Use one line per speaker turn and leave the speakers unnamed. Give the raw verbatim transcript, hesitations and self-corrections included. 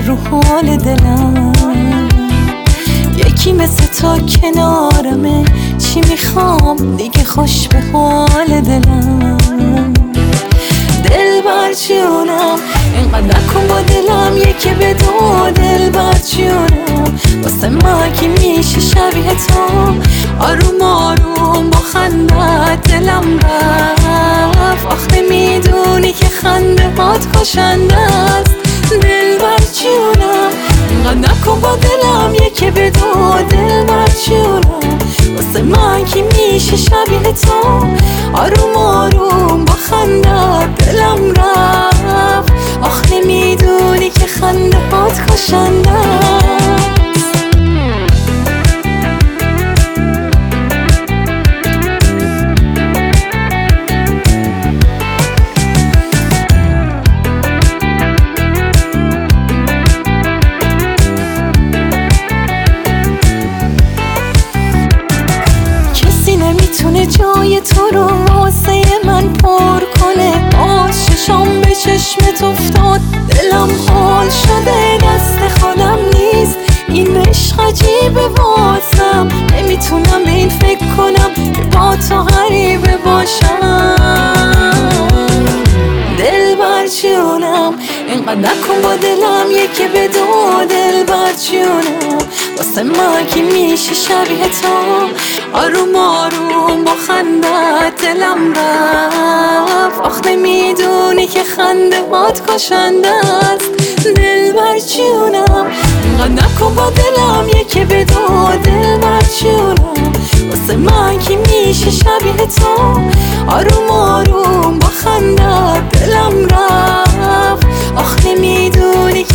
رو حال دلم، یکی مثل تو کنارمه، چی میخوام دیگه خوش به حال دلم. دل بر جونم اینقدر نکن با دلم، یکی به دو دل بر جونم، واسه من که میشه شبیه تو، آروم آروم با خندت دلم رفت. آخ نمیدونی که خنده هات کشنده است. دل بر جونم اینقدر نکن با دلم، یکی به دو دل بر جونم، واسه من که میشه شبیه تو، آروم آروم با خندت دلم رفت. آخ نمیدونی که خنده هات کشنده است. میتونه جای تو رو واسه من پر کنه. باز چشام به چشمت افتاد، دلم حال شده دست خودم نیست. این عشق عجیبه واسم، نمیتونم به این فکر کنم که با تو غریبه باشم. دل بر جونم اینقدر نکن با دلم، یکی به دو دل بر جونم، واسه من که میشه شبیه تو، آروم آروم با خندت دلم رفت. آخ نمیدونی که خنده هات کشنده است. دل بر جونم اینقدر نکن با دلم، یکی به دو دل بر جونم، واسه من که میشه شبیه تو، آروم آروم با خندت دلم رفت. آخ نمیدونی